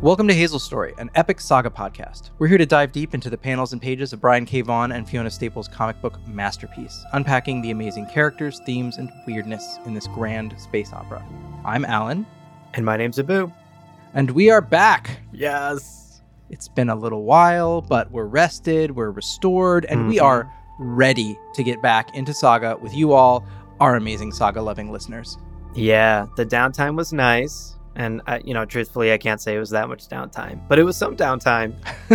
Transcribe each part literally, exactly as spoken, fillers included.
Welcome to Hazel's Story, an epic saga podcast. We're here to dive deep into the panels and pages of Brian K. Vaughan and Fiona Staples' comic book masterpiece, unpacking the amazing characters, themes, and weirdness in this grand space opera. I'm Alan. And my name's Abu. And we are back. Yes. It's been a little while, but we're rested, we're restored, and mm-hmm. we are ready to get back into saga with you all, our amazing saga-loving listeners. Yeah, the downtime was nice. And, I, you know, truthfully, I can't say it was that much downtime, but it was some downtime.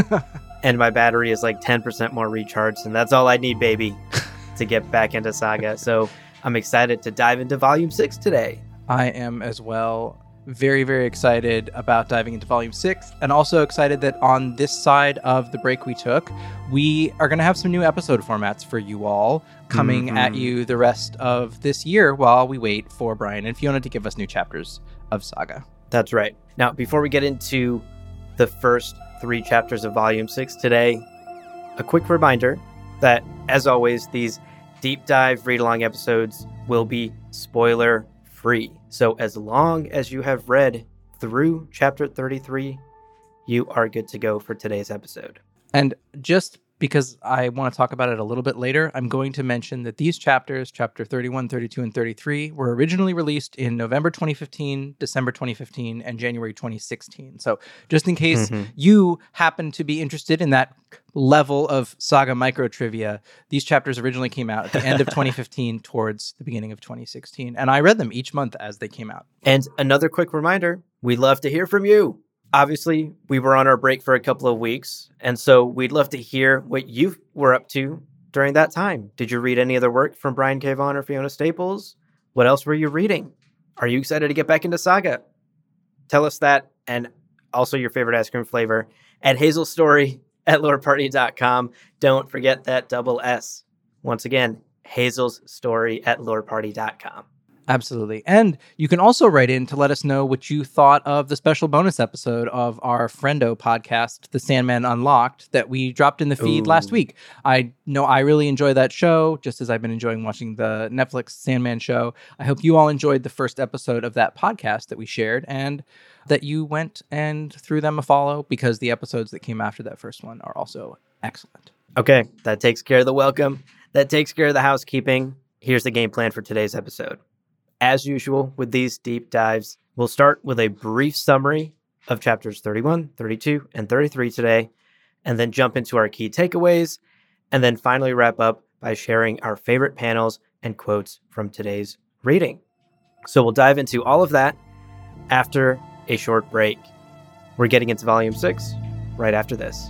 And my battery is like ten percent more recharged, and that's all I need, baby, to get back into saga. So I'm excited to dive into Volume six today. I am as well. Very, very excited about diving into Volume six, and also excited that on this side of the break we took, we are going to have some new episode formats for you all coming mm-hmm. at you the rest of this year while we wait for Brian and Fiona to give us new chapters of saga. That's right. Now, before we get into the first three chapters of Volume six today, a quick reminder that, as always, these deep dive read-along episodes will be spoiler-free. So as long as you have read through chapter thirty-three, you are good to go for today's episode. And just because I want to talk about it a little bit later, I'm going to mention that these chapters, chapter thirty-one, thirty-two, and thirty-three, were originally released in November twenty fifteen, December twenty fifteen, and January twenty sixteen. So just in case mm-hmm. you happen to be interested in that level of saga micro trivia, these chapters originally came out at the end of twenty fifteen towards the beginning of twenty sixteen. And I read them each month as they came out. And another quick reminder, we'd love to hear from you. Obviously, we were on our break for a couple of weeks, and so we'd love to hear what you were up to during that time. Did you read any other work from Brian K. Vaughan or Fiona Staples? What else were you reading? Are you excited to get back into saga? Tell us that, and also your favorite ice cream flavor at Hazel's Story at lore party dot com. Don't forget that double S. Once again, Hazel's Story at lore party dot com. Absolutely. And you can also write in to let us know what you thought of the special bonus episode of our Friendo podcast, The Sandman Unlocked, that we dropped in the feed Ooh. last week. I know I really enjoy that show, just as I've been enjoying watching the Netflix Sandman show. I hope you all enjoyed the first episode of that podcast that we shared, and that you went and threw them a follow, because the episodes that came after that first one are also excellent. Okay, that takes care of the welcome. That takes care of the housekeeping. Here's the game plan for today's episode. As usual with these deep dives, we'll start with a brief summary of chapters thirty-one, thirty-two, and thirty-three today, and then jump into our key takeaways, and then finally wrap up by sharing our favorite panels and quotes from today's reading. So we'll dive into all of that after a short break. We're getting into Volume six right after this.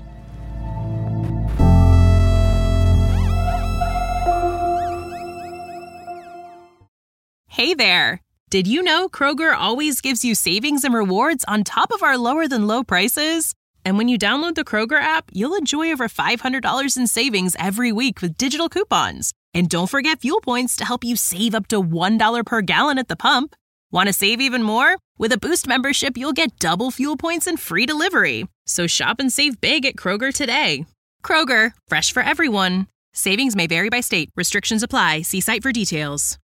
Hey there! Did you know Kroger always gives you savings and rewards on top of our lower-than-low prices? And when you download the Kroger app, you'll enjoy over five hundred dollars in savings every week with digital coupons. And don't forget fuel points to help you save up to one dollar per gallon at the pump. Want to save even more? With a Boost membership, you'll get double fuel points and free delivery. So shop and save big at Kroger today. Kroger, fresh for everyone. Savings may vary by state. Restrictions apply. See site for details.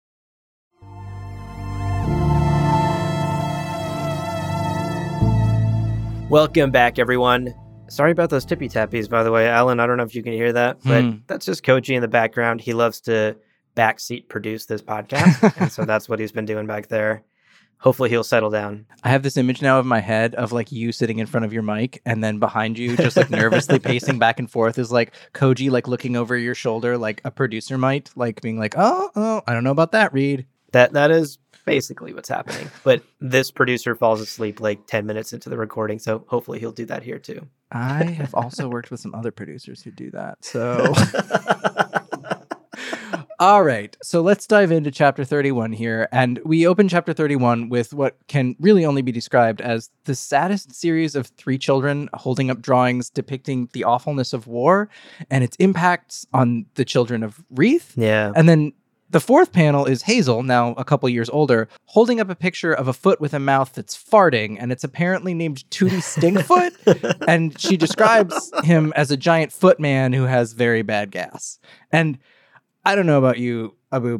Welcome back, everyone. Sorry about those tippy tappies, by the way. Alan, I don't know if you can hear that, but hmm. that's just Koji in the background. He loves to backseat produce this podcast, and so that's what he's been doing back there. Hopefully he'll settle down. I have this image now of my head of like you sitting in front of your mic, and then behind you, just like nervously pacing back and forth, is like Koji like looking over your shoulder like a producer might, like being like, oh, oh, I don't know about that, Reed. That That is basically what's happening. But this producer falls asleep like ten minutes into the recording, so hopefully he'll do that here too. I have also worked with some other producers who do that, so... All right, so let's dive into chapter thirty-one here. And we open chapter thirty-one with what can really only be described as the saddest series of three children holding up drawings depicting the awfulness of war and its impacts on the children of Wreath. Yeah. And then the fourth panel is Hazel, now a couple years older, holding up a picture of a foot with a mouth that's farting, and it's apparently named Tootie Stinkfoot, and she describes him as a giant foot man who has very bad gas. And I don't know about you, Abu, but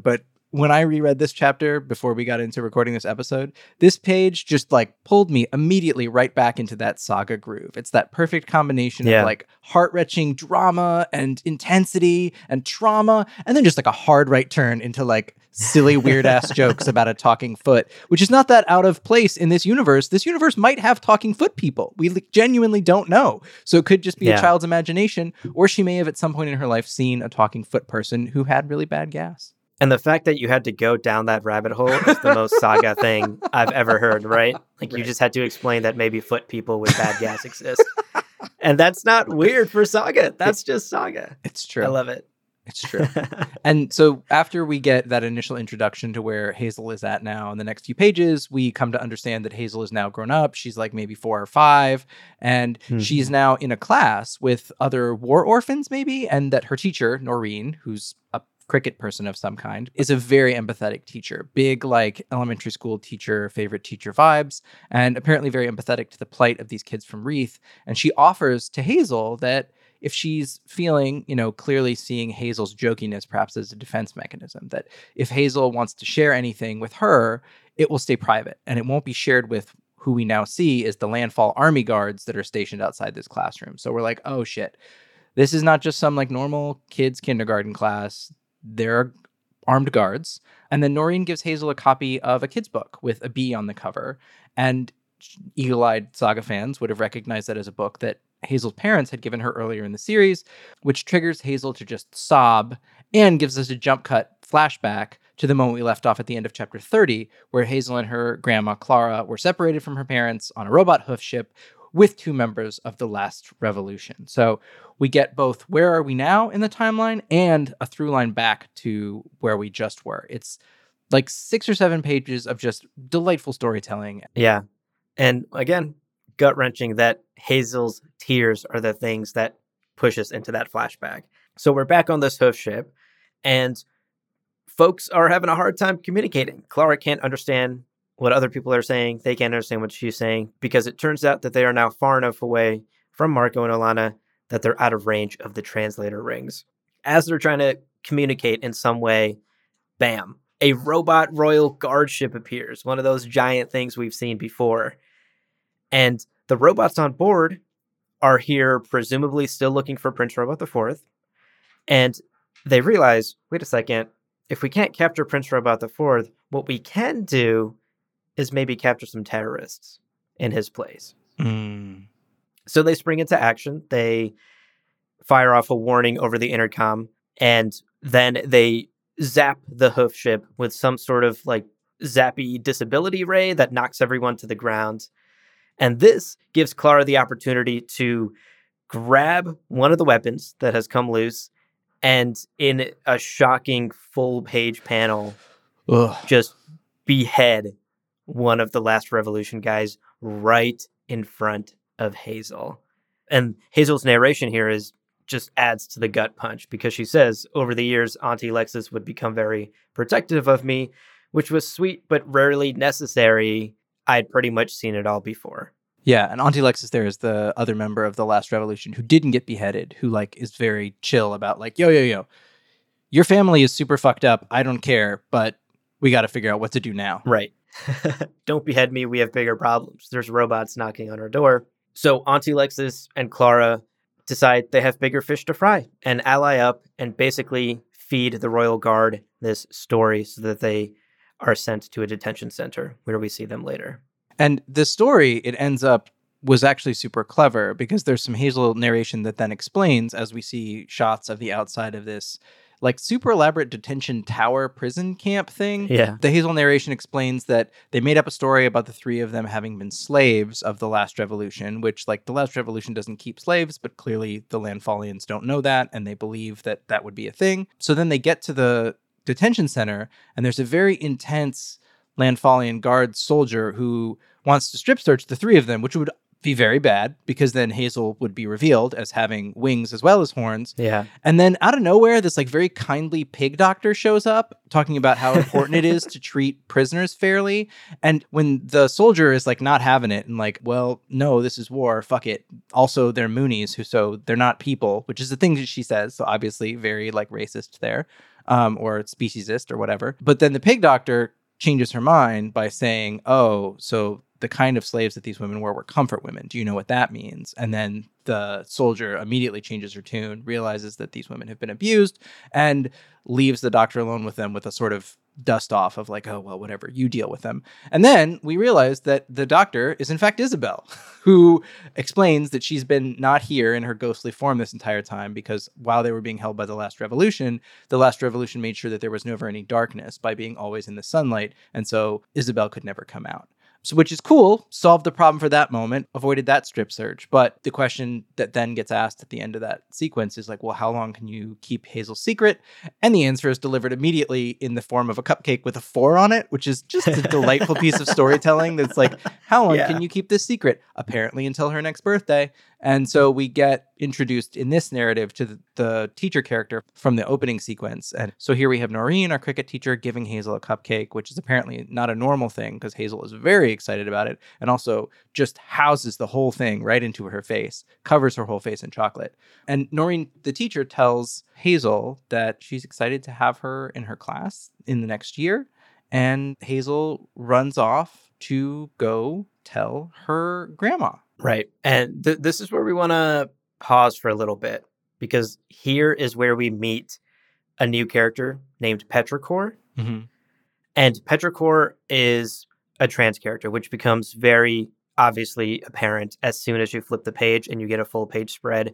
when I reread this chapter before we got into recording this episode, this page just like pulled me immediately right back into that saga groove. It's that perfect combination Yeah. of like heart-wrenching drama and intensity and trauma, and then just like a hard right turn into like silly weird ass jokes about a talking foot, which is not that out of place in this universe. This universe might have talking foot people. We like, genuinely don't know. So it could just be Yeah. a child's imagination, or she may have at some point in her life seen a talking foot person who had really bad gas. And the fact that you had to go down that rabbit hole is the most saga thing I've ever heard, right? Like, you Right. just had to explain that maybe foot people with bad gas exist. And that's not weird for saga. That's just saga. It's true. I love it. It's true. And so after we get that initial introduction to where Hazel is at now in the next few pages, we come to understand that Hazel is now grown up. She's like maybe four or five, and Mhm. she's now in a class with other war orphans maybe, and that her teacher, Noreen, who's a cricket person of some kind, is a very empathetic teacher. Big like elementary school teacher, favorite teacher vibes, and apparently very empathetic to the plight of these kids from Wreath. And she offers to Hazel that if she's feeling, you know, clearly seeing Hazel's jokiness perhaps as a defense mechanism, that if Hazel wants to share anything with her, it will stay private and it won't be shared with who we now see is the Landfall army guards that are stationed outside this classroom. So we're like, oh shit, this is not just some like normal kids kindergarten class. They're armed guards. And then Noreen gives Hazel a copy of a kid's book with a bee on the cover. And eagle-eyed saga fans would have recognized that as a book that Hazel's parents had given her earlier in the series, which triggers Hazel to just sob and gives us a jump cut flashback to the moment we left off at the end of chapter thirty, where Hazel and her grandma Clara were separated from her parents on a robot hoof ship with two members of the last revolution. So we get both where are we now in the timeline and a through line back to where we just were. It's like six or seven pages of just delightful storytelling. Yeah. And again, gut wrenching that Hazel's tears are the things that push us into that flashback. So we're back on this hoof ship, and folks are having a hard time communicating. Clara can't understand what other people are saying. They can't understand what she's saying because it turns out that they are now far enough away from Marco and Alana that they're out of range of the translator rings. As they're trying to communicate in some way, bam, a robot royal guard ship appears, one of those giant things we've seen before. And the robots on board are here, presumably still looking for Prince Robot the Fourth. And they realize, wait a second, if we can't capture Prince Robot the Fourth, what we can do is maybe capture some terrorists in his place. Mm. So they spring into action. They fire off a warning over the intercom, and then they zap the hoof ship with some sort of like zappy disability ray that knocks everyone to the ground. And this gives Clara the opportunity to grab one of the weapons that has come loose and in a shocking full page panel, Ugh. just behead one of the Last Revolution guys right in front of Hazel. And Hazel's narration here is just adds to the gut punch because she says, over the years, Auntie Lexus would become very protective of me, which was sweet but rarely necessary. I'd pretty much seen it all before. Yeah, and Auntie Lexus there is the other member of the Last Revolution who didn't get beheaded, who like is very chill about like, yo, yo, yo, your family is super fucked up. I don't care, but we got to figure out what to do now. Right. Don't behead me. We have bigger problems. There's robots knocking on our door. So Auntie Lexus and Clara decide they have bigger fish to fry and ally up and basically feed the Royal Guard this story so that they are sent to a detention center where we see them later. And the story, it ends up, was actually super clever because there's some Hazel narration that then explains as we see shots of the outside of this like super elaborate detention tower prison camp thing. Yeah. The Hazel narration explains that they made up a story about the three of them having been slaves of the Last Revolution, which like the Last Revolution doesn't keep slaves, but clearly the Landfallians don't know that and they believe that that would be a thing. So then they get to the detention center and there's a very intense Landfallian guard soldier who wants to strip search the three of them, which would be very bad because then Hazel would be revealed as having wings as well as horns. Yeah. And then out of nowhere, this like very kindly pig doctor shows up talking about how important it is to treat prisoners fairly. And when the soldier is like not having it and like, well, no, this is war. Fuck it. Also, they're Moonies who, so they're not people, which is the thing that she says. So obviously very like racist there. um, or speciesist or whatever. But then the pig doctor changes her mind by saying, oh, so the kind of slaves that these women were were comfort women. Do you know what that means? And then the soldier immediately changes her tune, realizes that these women have been abused, and leaves the doctor alone with them with a sort of dust off of like, oh, well, whatever, you deal with them. And then we realize that the doctor is in fact Isabel, who explains that she's been not here in her ghostly form this entire time because while they were being held by the Last Revolution, the Last Revolution made sure that there was never any darkness by being always in the sunlight. And so Isabel could never come out. So, which is cool, solved the problem for that moment, avoided that strip search. But the question that then gets asked at the end of that sequence is like, well, how long can you keep Hazel's secret? And the answer is delivered immediately in the form of a cupcake with a four on it, which is just a delightful piece of storytelling that's like, how long yeah. can you keep this secret? Apparently until her next birthday. And so we get introduced in this narrative to the, the teacher character from the opening sequence. And so here we have Noreen, our cricket teacher, giving Hazel a cupcake, which is apparently not a normal thing because Hazel is very excited about it and also just houses the whole thing right into her face, covers her whole face in chocolate. And Noreen, the teacher, tells Hazel that she's excited to have her in her class in the next year. And Hazel runs off to go tell her grandma. Right. And th- this is where we want to pause for a little bit, because here is where we meet a new character named Petrichor. Mm-hmm. And Petrichor is a trans character, which becomes very obviously apparent as soon as you flip the page and you get a full page spread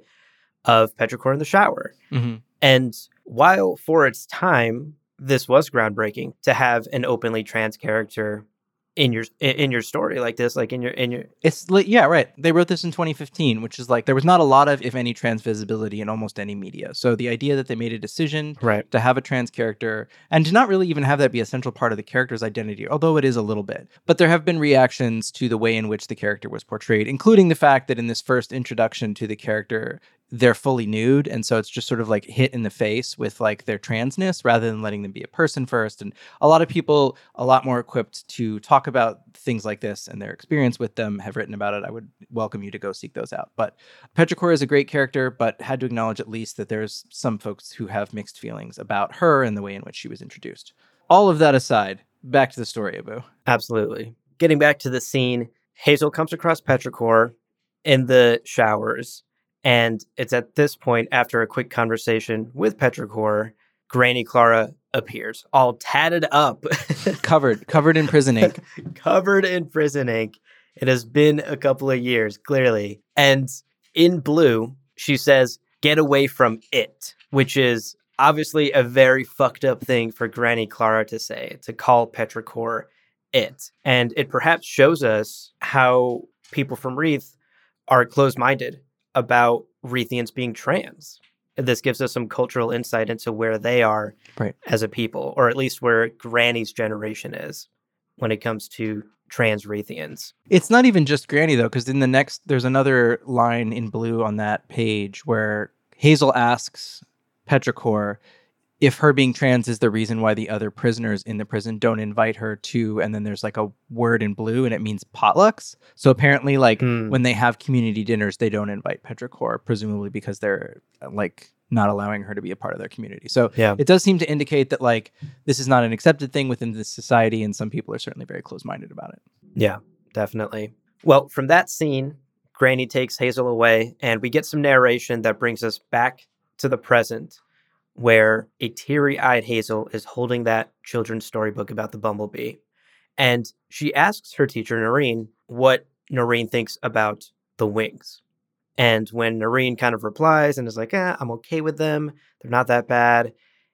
of Petrichor in the shower. Mm-hmm. And while for its time, this was groundbreaking to have an openly trans character in your in your story like this, like in your in your it's like, yeah, right. They wrote this in twenty fifteen, which is like there was not a lot of, if any, trans visibility in almost any media. So the idea that they made a decision right. to have a trans character and to not really even have that be a central part of the character's identity, although it is a little bit. But there have been reactions to the way in which the character was portrayed, including the fact that in this first introduction to the character, they're fully nude. And so it's just sort of like hit in the face with like their transness rather than letting them be a person first. And a lot of people, a lot more equipped to talk about things like this and their experience with them, have written about it. I would welcome you to go seek those out. But Petrichor is a great character, but had to acknowledge at least that there's some folks who have mixed feelings about her and the way in which she was introduced. All of that aside, back to the story, Abu. Absolutely. Getting back to the scene, Hazel comes across Petrichor in the showers. And it's at this point, after a quick conversation with Petrichor, Granny Clara appears, all tatted up. covered, covered in prison ink. covered in prison ink. It has been a couple of years, clearly. And in blue, she says, "Get away from it," which is obviously a very fucked up thing for Granny Clara to say, to call Petrichor it. And it perhaps shows us how people from Reath are closed-minded about Reathians being trans. This gives us some cultural insight into where they are right. as a people, or at least where Granny's generation is when it comes to trans Reathians. It's not even just Granny, though, because in the next, there's another line in blue on that page where Hazel asks Petrichor if her being trans is the reason why the other prisoners in the prison don't invite her to, and then there's like a word in blue and it means potlucks. So apparently like mm. when they have community dinners, they don't invite Petrichor, presumably because they're like not allowing her to be a part of their community. So yeah. it does seem to indicate that like this is not an accepted thing within this society, and some people are certainly very close-minded about it. Yeah, definitely. Well, from that scene, Granny takes Hazel away and we get some narration that brings us back to the present, where a teary-eyed Hazel is holding that children's storybook about the bumblebee. And she asks her teacher, Noreen, what Noreen thinks about the wings. And when Noreen kind of replies and is like, eh, I'm okay with them, they're not that bad,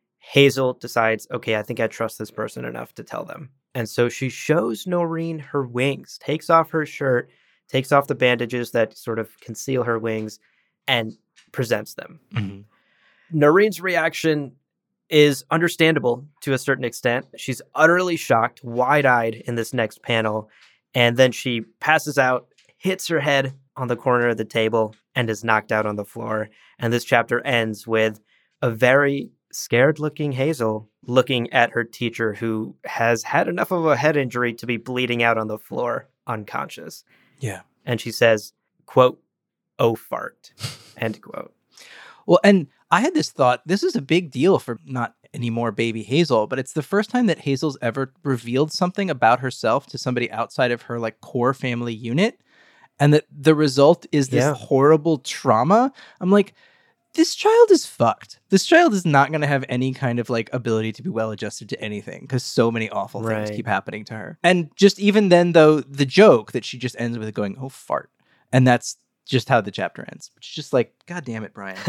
Hazel decides, okay, I think I trust this person enough to tell them. And so she shows Noreen her wings, takes off her shirt, takes off the bandages that sort of conceal her wings, and presents them. Mm-hmm. Noreen's reaction is understandable to a certain extent. She's utterly shocked, wide-eyed in this next panel, and then she passes out, hits her head on the corner of the table, and is knocked out on the floor. And this chapter ends with a very scared-looking Hazel looking at her teacher, who has had enough of a head injury to be bleeding out on the floor, unconscious. Yeah. And she says, quote, "Oh, fart," end quote. Well, and I had this thought, this is a big deal for not any more baby Hazel, but it's the first time that Hazel's ever revealed something about herself to somebody outside of her like core family unit, and that the result is this Yeah. horrible trauma. I'm like, this child is fucked. This child is not going to have any kind of like ability to be well adjusted to anything because so many awful things Right. keep happening to her. And just even then, though, the joke that she just ends with going, "Oh, fart," and that's just how the chapter ends. It's just like, God damn it, Brian.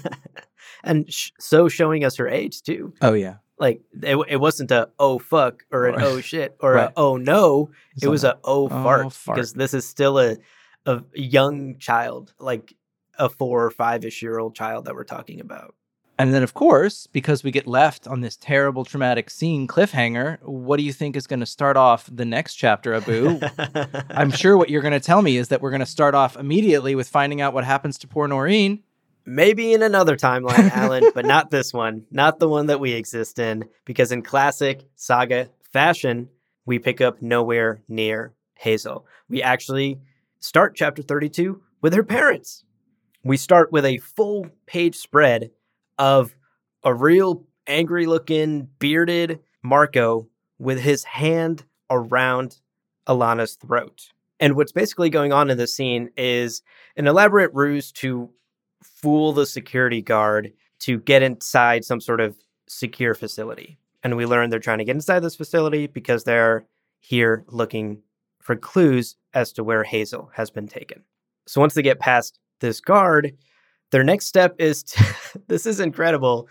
and sh- so showing us her age too. Oh yeah. Like it, it wasn't a oh fuck or an Or- oh shit or Right. a oh no. It was a oh, Oh, fart, fart. because this is still a a young child, like a four or five ish year old child that we're talking about. And then, of course, because we get left on this terrible, traumatic scene cliffhanger, what do you think is going to start off the next chapter, Abu? I'm sure what you're going to tell me is that we're going to start off immediately with finding out what happens to poor Noreen. Maybe in another timeline, Alan, but not this one. Not the one that we exist in, because in classic saga fashion, we pick up nowhere near Hazel. We actually start chapter thirty-two with her parents. We start with a full page spread of a real angry-looking, bearded Marco with his hand around Alana's throat. And what's basically going on in this scene is an elaborate ruse to fool the security guard to get inside some sort of secure facility. And we learn they're trying to get inside this facility because they're here looking for clues as to where Hazel has been taken. So once they get past this guard, their next step is, to, this is incredible,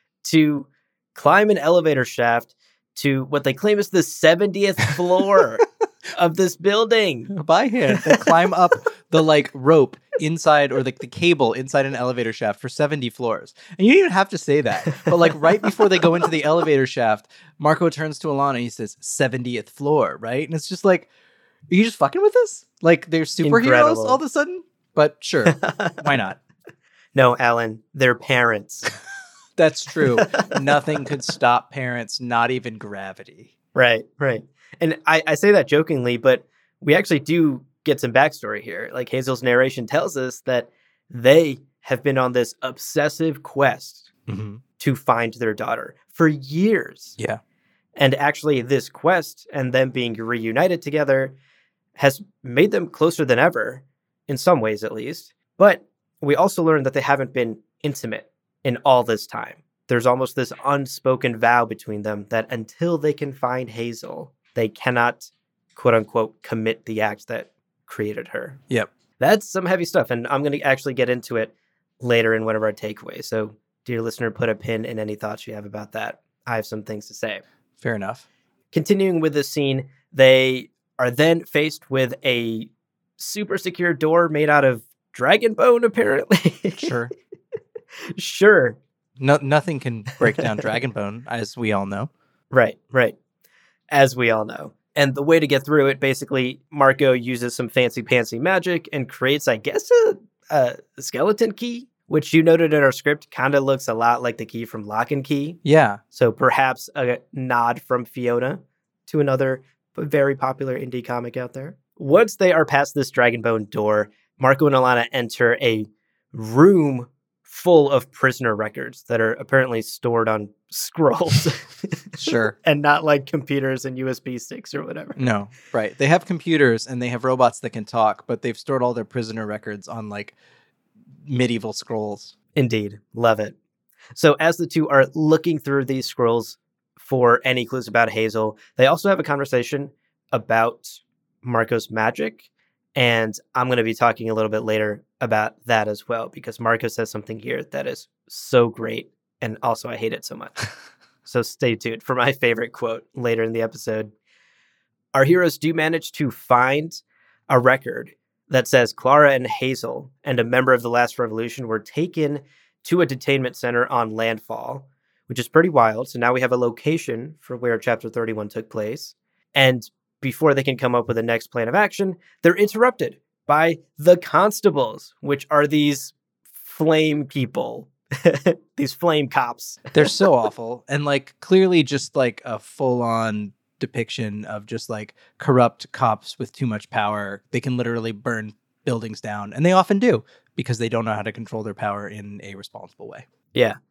to climb an elevator shaft to what they claim is the seventieth floor of this building. By hand, they climb up the like rope inside or like the cable inside an elevator shaft for seventy floors. And you don't even have to say that. But like right before they go into the elevator shaft, Marco turns to Alana and he says, seventieth floor, right? And it's just like, are you just fucking with us? Like they're superheroes Incredible. all of a sudden? But sure, why not? No, Alan, they're parents. That's true. Nothing could stop parents, not even gravity. Right, right. And I, I say that jokingly, but we actually do get some backstory here. Like Hazel's narration tells us that they have been on this obsessive quest Mm-hmm. to find their daughter for years. Yeah. And actually, this quest and them being reunited together has made them closer than ever, in some ways at least. But we also learned that they haven't been intimate in all this time. There's almost this unspoken vow between them that until they can find Hazel, they cannot, quote unquote, commit the act that created her. Yep. That's some heavy stuff, and I'm going to actually get into it later in one of our takeaways. So, dear listener, put a pin in any thoughts you have about that. I have some things to say. Fair enough. Continuing with this scene, they are then faced with a super secure door made out of dragon bone, apparently. Sure. Sure. No, nothing can break down Dragonbone, as we all know. Right, right. As we all know. And the way to get through it, basically, Marco uses some fancy-pantsy magic and creates, I guess, a, a skeleton key, which you noted in our script kind of looks a lot like the key from Lock and Key. Yeah. So perhaps a nod from Fiona to another very popular indie comic out there. Once they are past this Dragonbone door, Marco and Alana enter a room full of prisoner records that are apparently stored on scrolls. Sure. And not like computers and U S B sticks or whatever. No, right. They have computers and they have robots that can talk, but they've stored all their prisoner records on like medieval scrolls. Indeed. Love it. So as the two are looking through these scrolls for any clues about Hazel, they also have a conversation about Marco's magic. And I'm going to be talking a little bit later about that as well, because Marco says something here that is so great. And also, I hate it so much. So stay tuned for my favorite quote later in the episode. Our heroes do manage to find a record that says Clara and Hazel and a member of the Last Revolution were taken to a detainment center on Landfall, which is pretty wild. So now we have a location for where Chapter thirty-one took place. And before they can come up with the next plan of action, they're interrupted by the constables, which are these flame people, these flame cops. They're so awful. And like clearly just like a full on depiction of just like corrupt cops with too much power. They can literally burn buildings down. And they often do because they don't know how to control their power in a responsible way. Yeah.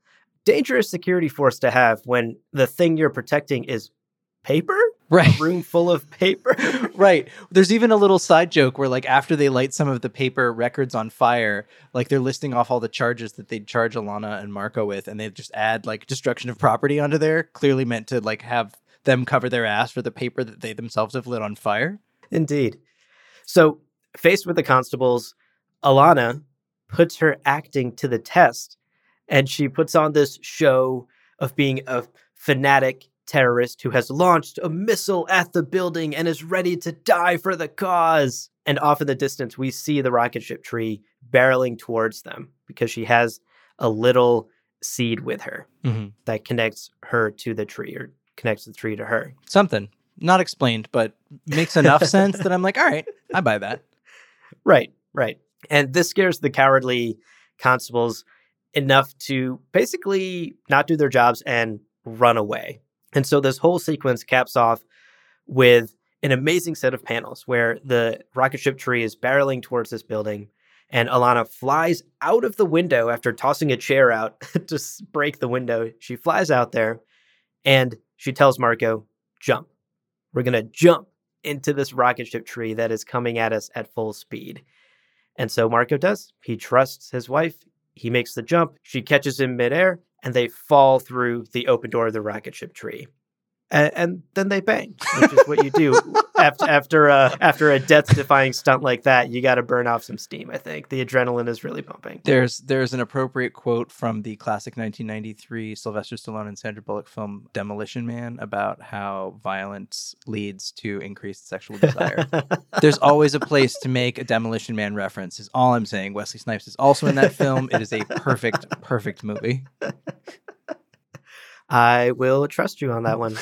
dangerous security force to have when the thing you're protecting is paper? Right. A room full of paper? Right. There's even a little side joke where, like, after they light some of the paper records on fire, like, they're listing off all the charges that they'd charge Alana and Marco with, and they just add, like, destruction of property onto there, clearly meant to, like, have them cover their ass for the paper that they themselves have lit on fire. Indeed. So, faced with the constables, Alana puts her acting to the test, and she puts on this show of being a fanatic terrorist who has launched a missile at the building and is ready to die for the cause. And off in the distance, we see the rocket ship tree barreling towards them because she has a little seed with her mm-hmm. that connects her to the tree, or connects the tree to her. Something. Not explained, but makes enough sense that I'm like, all right, I buy that. Right, right. And this scares the cowardly constables enough to basically not do their jobs and run away. And so this whole sequence caps off with an amazing set of panels where the rocket ship tree is barreling towards this building, and Alana flies out of the window after tossing a chair out to break the window. She flies out there, and she tells Marco, jump. We're going to jump into this rocket ship tree that is coming at us at full speed. And so Marco does. He trusts his wife. He makes the jump. She catches him midair, and they fall through the open door of the rocket ship tree. And, and then they bang, which is what you do after after a, after a death-defying stunt like that. You got to burn off some steam, I think. The adrenaline is really pumping. There's there's an appropriate quote from the classic nineteen ninety-three Sylvester Stallone and Sandra Bullock film Demolition Man about how violence leads to increased sexual desire. There's always a place to make a Demolition Man reference, is all I'm saying. Wesley Snipes is also in that film. It is a perfect, perfect movie. I will trust you on that one.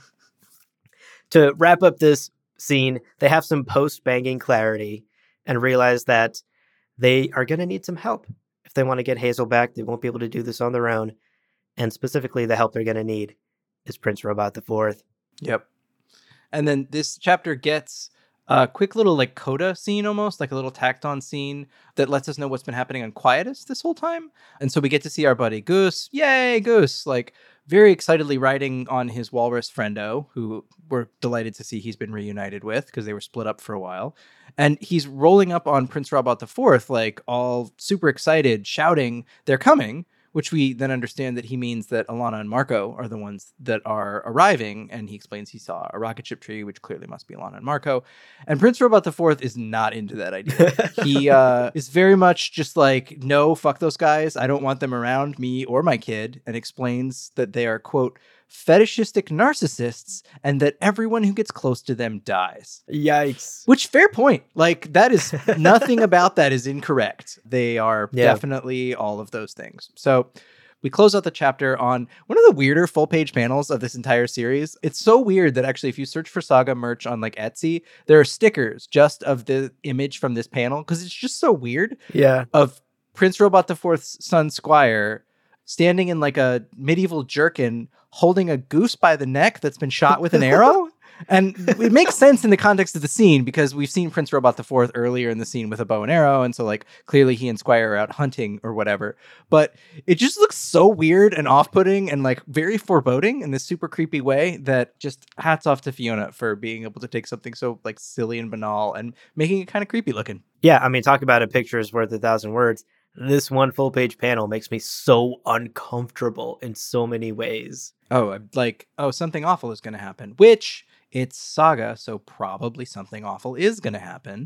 To wrap up this scene, they have some post-banging clarity and realize that they are going to need some help. If they want to get Hazel back, they won't be able to do this on their own. And specifically, the help they're going to need is Prince Robot the Fourth. Yep. And then this chapter gets a quick little like coda scene, almost like a little tacked on scene that lets us know what's been happening on Quietus this whole time. And so we get to see our buddy Goose. Yay, Goose. Like, very excitedly riding on his walrus friendo, who we're delighted to see he's been reunited with because they were split up for a while. And he's rolling up on Prince Robot the Fourth, like all super excited, shouting, they're coming, which we then understand that he means that Alana and Marco are the ones that are arriving. And he explains he saw a rocket ship tree, which clearly must be Alana and Marco. And Prince Robot the Fourth is not into that idea. He uh, is very much just like, no, fuck those guys. I don't want them around me or my kid. And explains that they are, quote, fetishistic narcissists, and that everyone who gets close to them dies. Yikes. Which, fair point. Like, that is, nothing about that is incorrect. They are yeah. definitely all of those things. So we close out the chapter on one of the weirder full page panels of this entire series. It's so weird that actually if you search for Saga merch on like Etsy, there are stickers just of the image from this panel, because it's just so weird. Yeah. Of Prince Robot the Fourth's son Squire standing in like a medieval jerkin, holding a goose by the neck that's been shot with an arrow. And it makes sense in the context of the scene because we've seen Prince Robot the Fourth earlier in the scene with a bow and arrow. And so like clearly he and Squire are out hunting or whatever. But it just looks so weird and off-putting and like very foreboding in this super creepy way that just hats off to Fiona for being able to take something so like silly and banal and making it kind of creepy looking. Yeah, I mean, talk about a picture is worth a thousand words. This one full page panel makes me so uncomfortable in so many ways. Oh, like, oh, something awful is going to happen, which it's Saga. So probably something awful is going to happen.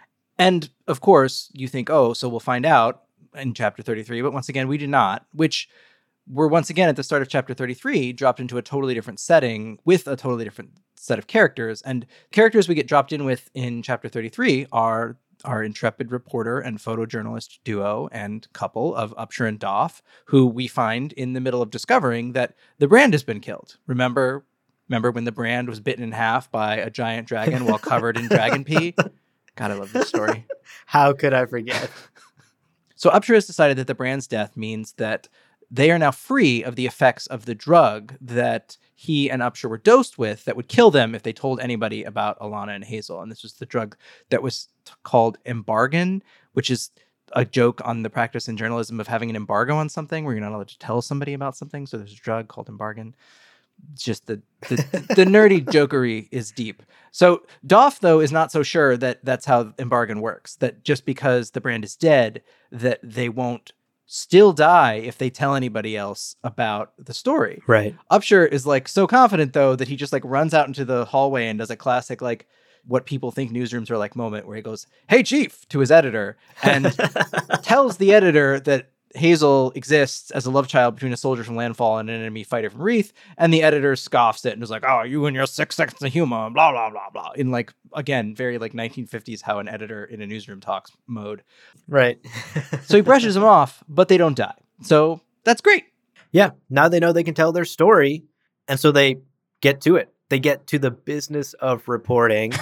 And of course you think, oh, so we'll find out in chapter thirty-three. But once again, we do not, which we're once again at the start of chapter thirty-three, dropped into a totally different setting with a totally different set of characters. And characters we get dropped in with in chapter thirty-three are our intrepid reporter and photojournalist duo and couple of Upshur and Doff, who we find in the middle of discovering that the brand has been killed. Remember, remember when the brand was bitten in half by a giant dragon while covered in dragon pee? God, I love this story. How could I forget? So Upshur has decided that the brand's death means that they are now free of the effects of the drug that he and Upshur were dosed with that would kill them if they told anybody about Alana and Hazel. And this was the drug that was t- called Embargan, which is a joke on the practice in journalism of having an embargo on something where you're not allowed to tell somebody about something. So there's a drug called embargo. It's just the the, the nerdy jokery is deep. So Doff, though, is not so sure that that's how embargo works, that just because the brand is dead, that they won't still die if they tell anybody else about the story. Right. Upshur is like so confident, though, that he just like runs out into the hallway and does a classic like what people think newsrooms are like moment where he goes, "Hey, chief," to his editor and tells the editor that Hazel exists as a love child between a soldier from Landfall and an enemy fighter from Wreath. And the editor scoffs it and is like, "Oh, you and your six seconds of humor, blah, blah, blah, blah." In like, again, very like nineteen fifties, how an editor in a newsroom talks mode. Right. So he brushes them off, but they don't die. So that's great. Yeah. Now they know they can tell their story. And so they get to it. They get to the business of reporting,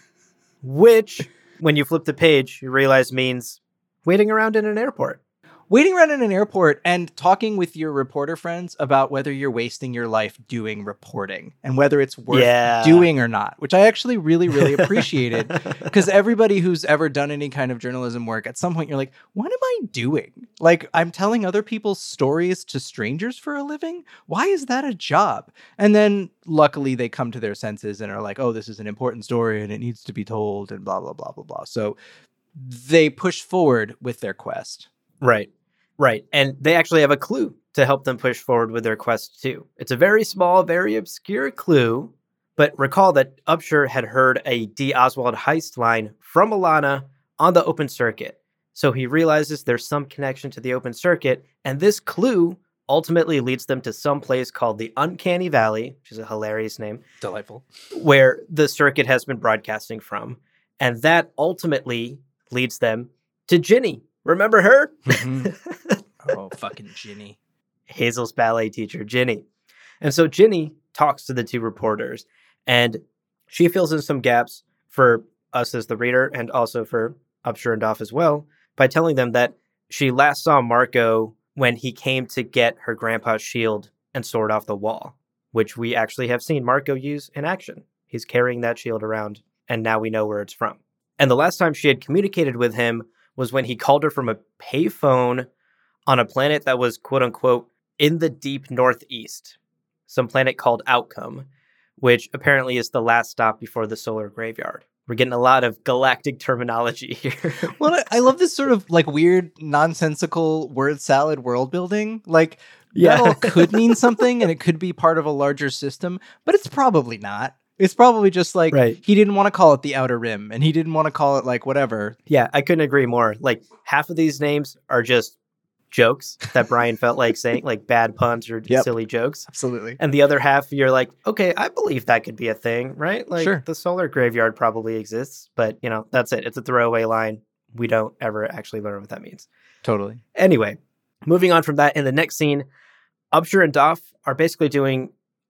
which when you flip the page, you realize means waiting around in an airport. Waiting around in an airport and talking with your reporter friends about whether you're wasting your life doing reporting and whether it's worth yeah. doing or not, which I actually really, really appreciated. Because everybody who's ever done any kind of journalism work, at some point you're like, what am I doing? Like, I'm telling other people's stories to strangers for a living? Why is that a job? And then luckily they come to their senses and are like, oh, this is an important story and it needs to be told and blah, blah, blah, blah, blah. So they push forward with their quest. Right. Right. And they actually have a clue to help them push forward with their quest, too. It's a very small, very obscure clue. But recall that Upshur had heard a D. Oswald heist line from Alana on the open circuit. So he realizes there's some connection to the open circuit. And this clue ultimately leads them to some place called the Uncanny Valley, which is a hilarious name. Delightful. Where the circuit has been broadcasting from. And that ultimately leads them to Ginny. Remember her? Mm-hmm. Oh, fucking Ginny. Hazel's ballet teacher, Ginny. And so Ginny talks to the two reporters, and she fills in some gaps for us as the reader and also for Upshur and Doff as well by telling them that she last saw Marco when he came to get her grandpa's shield and sword off the wall, which we actually have seen Marco use in action. He's carrying that shield around, and now we know where it's from. And the last time she had communicated with him was when he called her from a payphone on a planet that was, quote unquote, in the deep northeast, some planet called Outcome, which apparently is the last stop before the solar graveyard. We're getting a lot of galactic terminology here. Well, I, I love this sort of like weird, nonsensical word salad world building. Like, Yeah. that all could mean something and it could be part of a larger system, but it's probably not. It's probably just like Right. he didn't want to call it the Outer Rim and he didn't want to call it like whatever. Yeah, I couldn't agree more. Like, half of these names are just jokes that Brian felt like saying, like bad puns or Yep. silly jokes. Absolutely. And the other half, you're like, okay, I believe that could be a thing, right? Like, Sure. the solar graveyard probably exists, but, you know, that's it. It's a throwaway line. We don't ever actually learn what that means. Totally. Anyway, moving on from that, in the next scene, Upshur and Doff are basically doing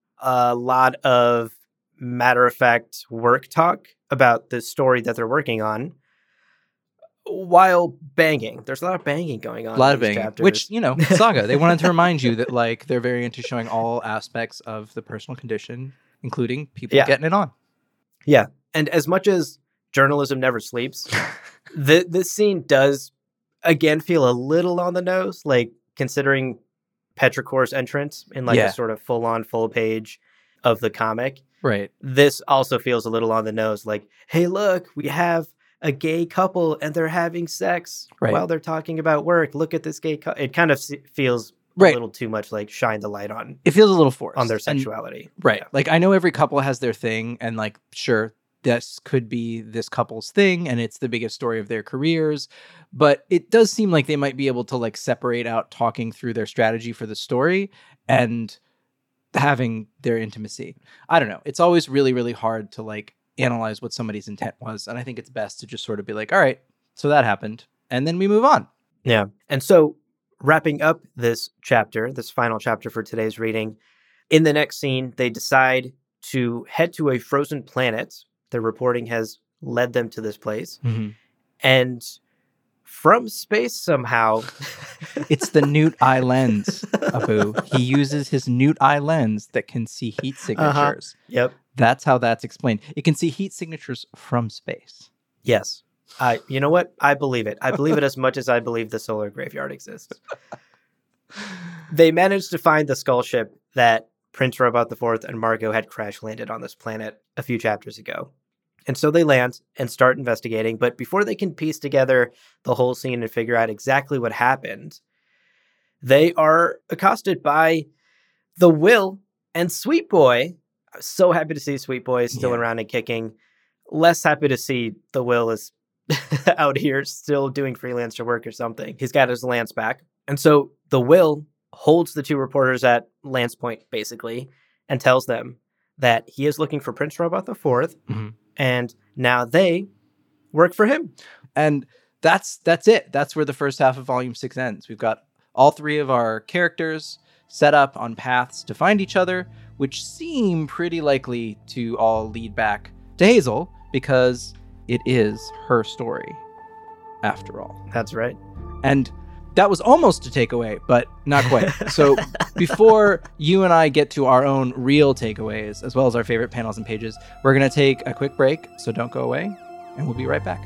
a lot of matter-of-fact work talk about the story that they're working on while banging. There's a lot of banging going on. A lot in of these banging, chapters. which, you know, Saga, they wanted to remind you that like they're very into showing all aspects of the personal condition, including people Yeah. getting it on. Yeah. And as much as journalism never sleeps, the, this scene does, again, feel a little on the nose, like considering Petrichor's entrance in like Yeah. a sort of full-on full page of the comic. Right. This also feels a little on the nose, like, hey, look, we have a gay couple and they're having sex Right. while they're talking about work. Look at this gay couple. It kind of se- feels Right. a little too much like shine the light on It feels a little forced. on their And- sexuality. right. Yeah. Like I know every couple has their thing and like, sure, this could be this couple's thing and it's the biggest story of their careers, but it does seem like they might be able to like separate out talking through their strategy for the story and having their intimacy. I don't know. It's always really, really hard to like analyze what somebody's intent was. And I think it's best to just sort of be like, all right, so that happened. And then we move on. Yeah. And so wrapping up this chapter, this final chapter for today's reading, in the next scene, they decide to head to a frozen planet. Their reporting has led them to this place. And from space somehow... It's the Newt eye lens, Abu. He uses his Newt eye lens that can see heat signatures. Yep. That's how that's explained. It can see heat signatures from space. Yes. I, you know what? I believe it. I believe it as much as I believe the solar graveyard exists. They managed to find the skull ship that Prince Robot the Fourth and Marco had crash landed on this planet a few chapters ago. And so they land and start investigating. But before they can piece together the whole scene and figure out exactly what happened, they are accosted by the Will and Sweet Boy. I'm so happy to see Sweet Boy is still yeah. around and kicking. Less happy to see the Will is out here still doing freelancer work or something. He's got his lance back. And so the Will holds the two reporters at Lance Point, basically, and tells them that he is looking for Prince Robot the Fourth, mm-hmm. and now they work for him. And that's that's it. That's where the first half of Volume six ends. We've got all three of our characters set up on paths to find each other, which seem pretty likely to all lead back to Hazel, because it is her story, after all. That's right. And that was almost a takeaway, but not quite. So before you and I get to our own real takeaways, as well as our favorite panels and pages, we're going to take a quick break, so don't go away, and we'll be right back.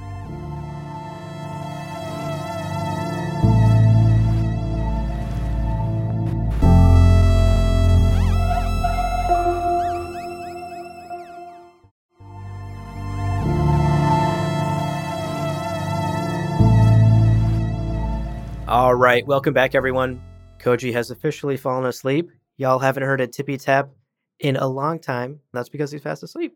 All right, welcome back, everyone. Koji has officially fallen asleep. Y'all haven't heard a tippy tap in a long time. That's because he's fast asleep.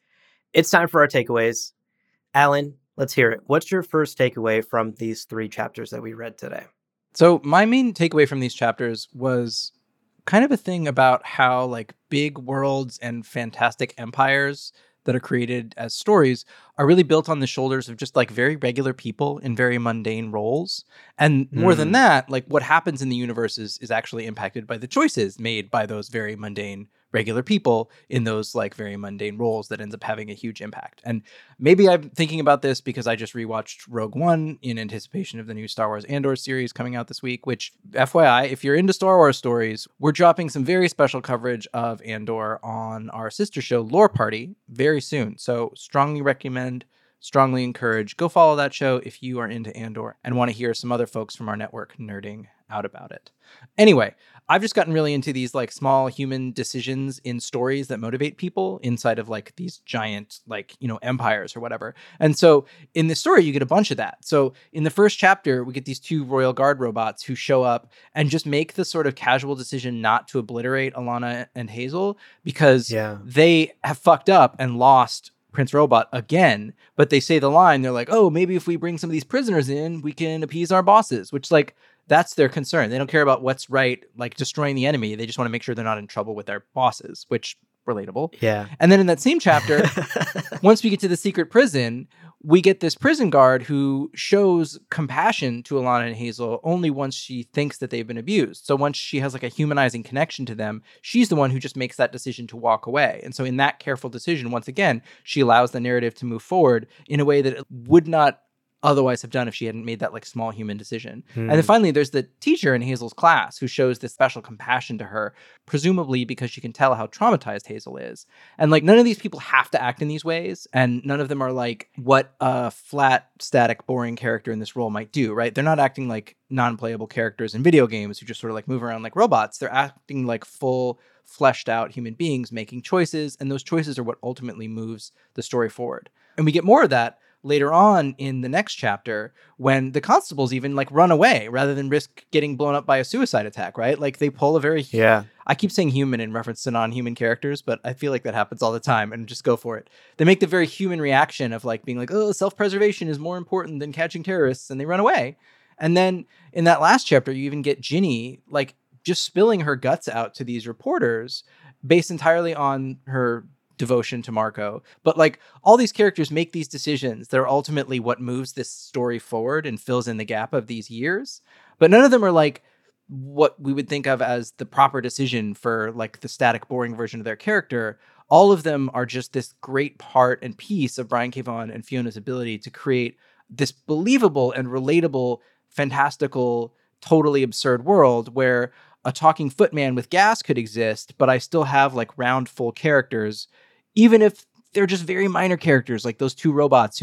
It's time for our takeaways. Alan, let's hear it. What's your first takeaway from these three chapters that we read today? So my main takeaway from these chapters was kind of a thing about how like big worlds and fantastic empires that are created as stories are really built on the shoulders of just like very regular people in very mundane roles. And more mm. than that, like what happens in the universe is, is actually impacted by the choices made by those very mundane regular people in those like very mundane roles that ends up having a huge impact. And maybe I'm thinking about this because I just rewatched Rogue One in anticipation of the new Star Wars Andor series coming out this week, which F Y I, if you're into Star Wars stories, we're dropping some very special coverage of Andor on our sister show Lore Party very soon. So strongly recommend, strongly encourage, go follow that show if you are into Andor and want to hear some other folks from our network nerding out about it. Anyway, I've just gotten really into these like small human decisions in stories that motivate people inside of like these giant like, you know, empires or whatever. And so in this story, you get a bunch of that. So in the first chapter, we get these two Royal Guard robots who show up and just make the sort of casual decision not to obliterate Alana and Hazel because yeah. they have fucked up and lost Prince Robot again. But they say the line, they're like, oh, maybe if we bring some of these prisoners in, we can appease our bosses, which like, that's their concern. They don't care about what's right, like destroying the enemy. They just want to make sure they're not in trouble with their bosses, which relatable. Yeah. And then in that same chapter, once we get to the secret prison, we get this prison guard who shows compassion to Alana and Hazel only once she thinks that they've been abused. So once she has like a humanizing connection to them, she's the one who just makes that decision to walk away. And so in that careful decision, once again, she allows the narrative to move forward in a way that it would not otherwise have done if she hadn't made that like small human decision. Hmm. And then finally, there's the teacher in Hazel's class who shows this special compassion to her, presumably because she can tell how traumatized Hazel is. And like none of these people have to act in these ways, and none of them are like what a flat, static, boring character in this role might do, right? They're not acting like non-playable characters in video games who just sort of like move around like robots. They're acting like full, fleshed out human beings making choices, and those choices are what ultimately moves the story forward. And we get more of that later on in the next chapter when the constables even like run away rather than risk getting blown up by a suicide attack, right? Like they pull a very, yeah. I keep saying human in reference to non-human characters, but I feel like that happens all the time and just go for it. They make the very human reaction of like being like, oh, self-preservation is more important than catching terrorists, and they run away. And then in that last chapter, you even get Ginny like just spilling her guts out to these reporters based entirely on her devotion to Marco. But like all these characters make these decisions that are ultimately what moves this story forward and fills in the gap of these years. But none of them are like what we would think of as the proper decision for like the static, boring version of their character. All of them are just this great part and piece of Brian K. Vaughan and Fiona's ability to create this believable and relatable, fantastical, totally absurd world where a talking footman with gas could exist, but I still have like round, full characters, even if they're just very minor characters, like those two robots who get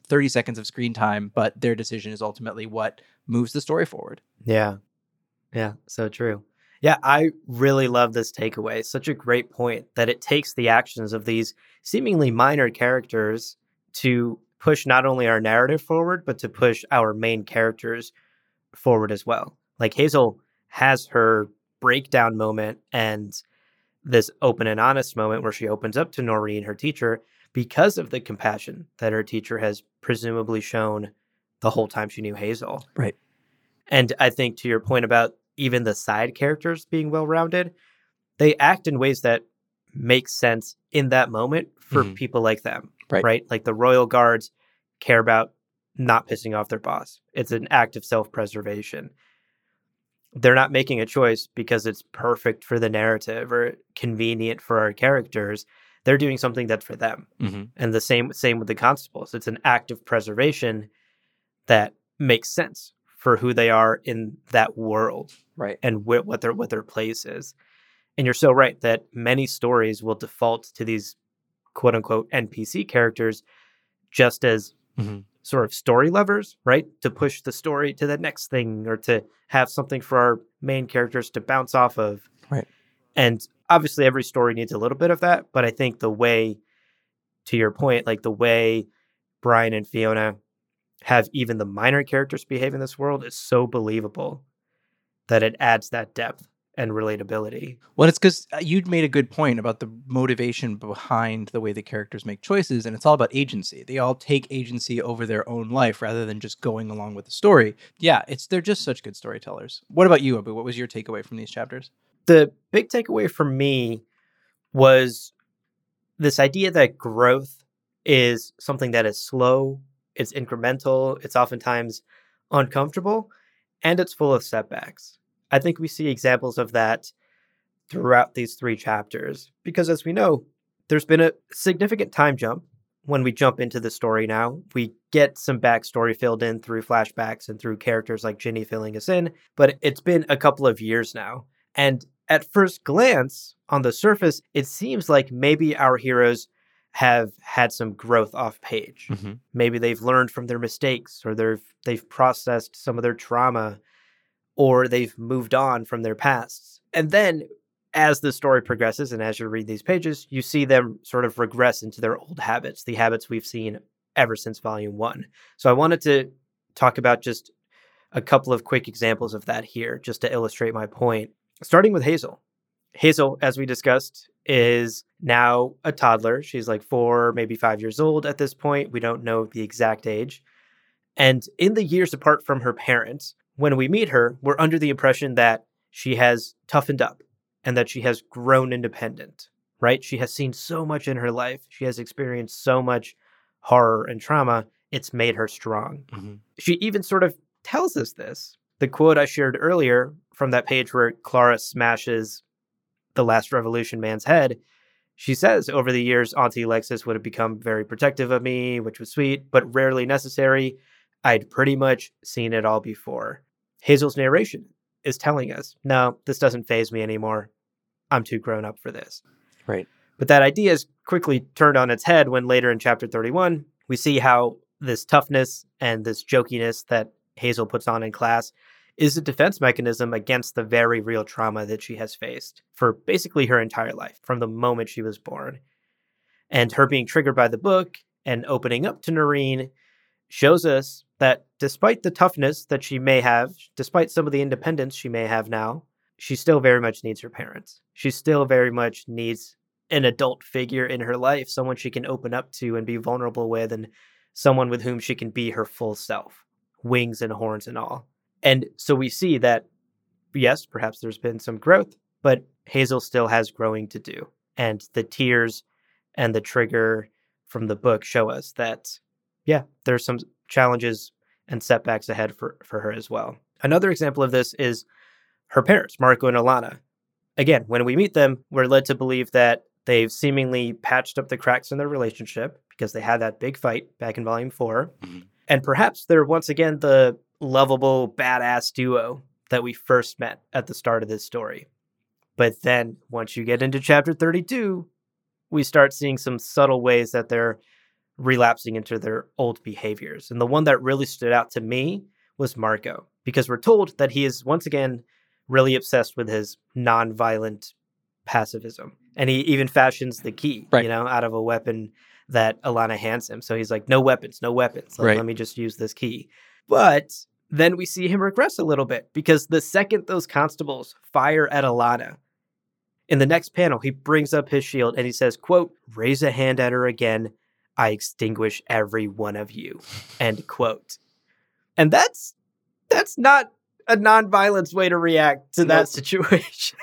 thirty seconds of screen time, but their decision is ultimately what moves the story forward. Yeah. Yeah, so true. Yeah, I really love this takeaway. Such a great point that it takes the actions of these seemingly minor characters to push not only our narrative forward, but to push our main characters forward as well. Like Hazel has her breakdown moment and this open and honest moment where she opens up to Noreen, her teacher, because of the compassion that her teacher has presumably shown the whole time she knew Hazel. Right. And I think to your point about even the side characters being well-rounded, they act in ways that make sense in that moment for mm-hmm. people like them, right. right? Like the Royal Guards care about not pissing off their boss. It's an act of self-preservation. They're not making a choice because it's perfect for the narrative or convenient for our characters. They're doing something that's for them. Mm-hmm. And the same same with the constables. It's an act of preservation that makes sense for who they are in that world, right? And wh- what their what their place is. And you're so right that many stories will default to these quote unquote N P C characters just as mm-hmm. sort of story levers, right? To push the story to the next thing or to have something for our main characters to bounce off of. Right. And obviously every story needs a little bit of that, but I think the way, to your point, like the way Brian and Fiona have even the minor characters behave in this world is so believable that it adds that depth and relatability. Well, it's because you'd made a good point about the motivation behind the way the characters make choices, and it's all about agency. They all take agency over their own life rather than just going along with the story. Yeah, it's they're just such good storytellers. What about you, Abu? What was your takeaway from these chapters? The big takeaway for me was this idea that growth is something that is slow, it's incremental, it's oftentimes uncomfortable, and it's full of setbacks. I think we see examples of that throughout these three chapters, because as we know, there's been a significant time jump when we jump into the story now. We get some backstory filled in through flashbacks and through characters like Ginny filling us in, but it's been a couple of years now. And at first glance, on the surface, it seems like maybe our heroes have had some growth off page. Mm-hmm. Maybe they've learned from their mistakes, or they've they've processed some of their trauma, or they've moved on from their pasts. And then as the story progresses and as you read these pages, you see them sort of regress into their old habits, the habits we've seen ever since volume one. So I wanted to talk about just a couple of quick examples of that here, just to illustrate my point. Starting with Hazel. Hazel, as we discussed, is now a toddler. She's like four, maybe five years old at this point. We don't know the exact age. And in the years apart from her parents, when we meet her, we're under the impression that she has toughened up and that she has grown independent, right? She has seen so much in her life. She has experienced so much horror and trauma. It's made her strong. Mm-hmm. She even sort of tells us this. The quote I shared earlier from that page where Clara smashes the Last Revolution man's head, she says, over the years, Auntie Alexis would have become very protective of me, which was sweet, but rarely necessary. I'd pretty much seen it all before. Hazel's narration is telling us, no, this doesn't faze me anymore. I'm too grown up for this. Right. But that idea is quickly turned on its head when later in chapter thirty-one, we see how this toughness and this jokiness that Hazel puts on in class is a defense mechanism against the very real trauma that she has faced for basically her entire life, from the moment she was born. And her being triggered by the book and opening up to Noreen shows us that despite the toughness that she may have, despite some of the independence she may have now, she still very much needs her parents. She still very much needs an adult figure in her life, someone she can open up to and be vulnerable with, and someone with whom she can be her full self, wings and horns and all. And so we see that, yes, perhaps there's been some growth, but Hazel still has growing to do. And the tears and the trigger from the book show us that, yeah, there's some challenges and setbacks ahead for, for her as well. Another example of this is her parents, Marco and Alana. Again, when we meet them, we're led to believe that they've seemingly patched up the cracks in their relationship because they had that big fight back in volume four. Mm-hmm. And perhaps they're once again the lovable, badass duo that we first met at the start of this story. But then once you get into chapter thirty-two, we start seeing some subtle ways that they're relapsing into their old behaviors. And the one that really stood out to me was Marco, because we're told that he is once again really obsessed with his non-violent pacifism. And he even fashions the key, right. you know, out of a weapon that Alana hands him. So he's like, no weapons, no weapons. Like, right. Let me just use this key. But then we see him regress a little bit, because the second those constables fire at Alana, in the next panel, he brings up his shield and he says, quote, raise a hand at her again, I extinguish every one of you, end quote. And that's that's not a non-violence way to react to that nope. situation.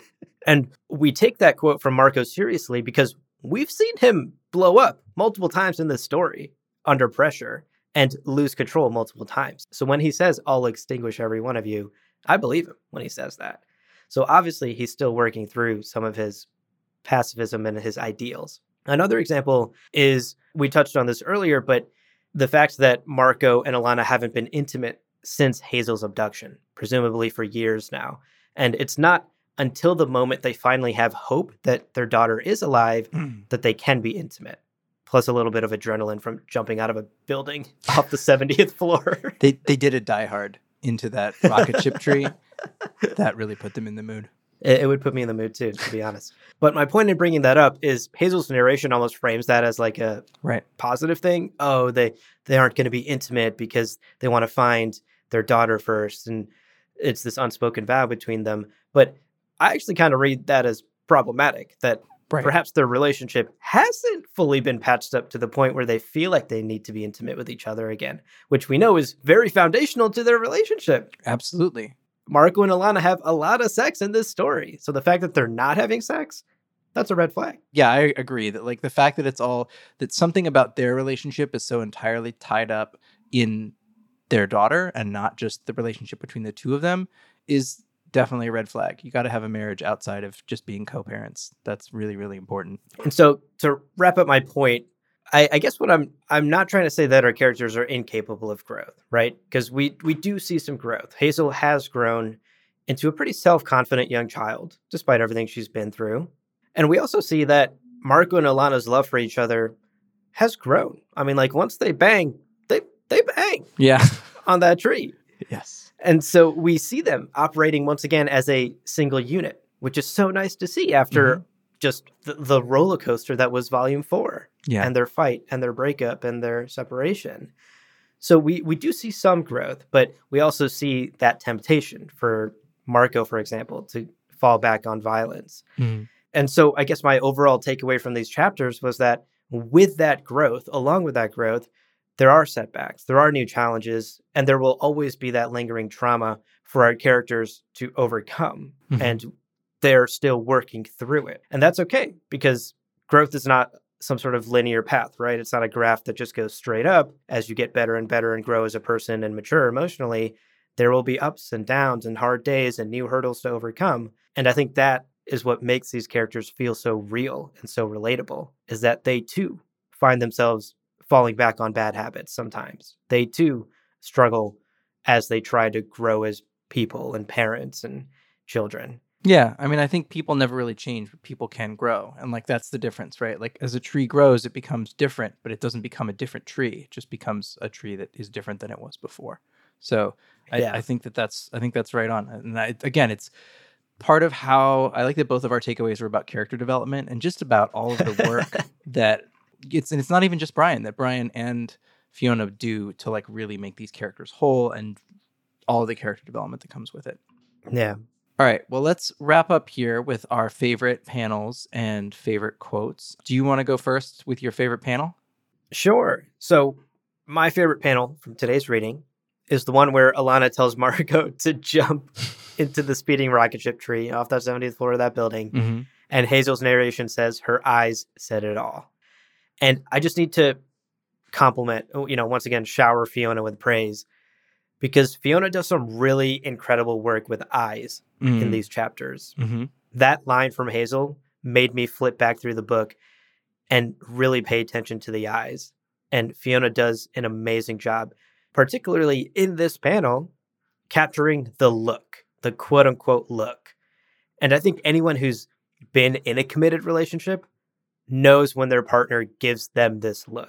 And we take that quote from Marco seriously because we've seen him blow up multiple times in this story under pressure and lose control multiple times. So when he says, I'll extinguish every one of you, I believe him when he says that. So obviously he's still working through some of his pacifism and his ideals. Another example is, we touched on this earlier, but the fact that Marco and Alana haven't been intimate since Hazel's abduction, presumably for years now. And it's not until the moment they finally have hope that their daughter is alive that they can be intimate. Plus a little bit of adrenaline from jumping out of a building off the seventieth floor. They they did a Die Hard into that rocket ship tree. That really put them in the mood. It, it would put me in the mood too, to be honest. But my point in bringing that up is Hazel's narration almost frames that as like a right. positive thing. Oh, they, they aren't going to be intimate because they want to find their daughter first. And it's this unspoken vow between them. But I actually kind of read that as problematic, that right. perhaps their relationship hasn't fully been patched up to the point where they feel like they need to be intimate with each other again, which we know is very foundational to their relationship. Absolutely. Marco and Alana have a lot of sex in this story. So the fact that they're not having sex, that's a red flag. Yeah, I agree that like the fact that it's all, that something about their relationship is so entirely tied up in their daughter and not just the relationship between the two of them is definitely a red flag. You got to have a marriage outside of just being co-parents. That's really, really important. And so to wrap up my point, I, I guess what I'm I'm not trying to say that our characters are incapable of growth, right? Because we we do see some growth. Hazel has grown into a pretty self-confident young child, despite everything she's been through. And we also see that Marco and Alana's love for each other has grown. I mean, like once they bang, they they bang. Yeah. On that tree. Yes. And so we see them operating once again as a single unit, which is so nice to see after mm-hmm. just the, the roller coaster that was volume four. Yeah. And their fight and their breakup and their separation. So we, we do see some growth, but we also see that temptation for Marco, for example, to fall back on violence. Mm. And so I guess my overall takeaway from these chapters was that with that growth, along with that growth, there are setbacks, there are new challenges, and there will always be that lingering trauma for our characters to overcome. Mm-hmm. And they're still working through it. And that's okay, because growth is not some sort of linear path, right? It's not a graph that just goes straight up. As you get better and better and grow as a person and mature emotionally, there will be ups and downs and hard days and new hurdles to overcome. And I think that is what makes these characters feel so real and so relatable, is that they too find themselves falling back on bad habits sometimes. They too struggle as they try to grow as people and parents and children. Yeah, I mean, I think people never really change, but people can grow. And like, that's the difference, right? Like as a tree grows, it becomes different, but it doesn't become a different tree. It just becomes a tree that is different than it was before. So I, yeah. I think that that's, I think that's right on. And I, again, it's part of how I like that both of our takeaways were about character development and just about all of the work that it's, and it's not even just Brian, that Brian and Fiona do to like really make these characters whole and all of the character development that comes with it. Yeah. All right, well, let's wrap up here with our favorite panels and favorite quotes. Do you want to go first with your favorite panel? Sure. So my favorite panel from today's reading is the one where Alana tells Marco to jump into the speeding rocket ship tree off that seventieth floor of that building. Mm-hmm. And Hazel's narration says her eyes said it all. And I just need to compliment, you know, once again, shower Fiona with praise, because Fiona does some really incredible work with eyes mm. in these chapters. Mm-hmm. That line from Hazel made me flip back through the book and really pay attention to the eyes. And Fiona does an amazing job, particularly in this panel, capturing the look, the quote-unquote look. And I think anyone who's been in a committed relationship knows when their partner gives them this look.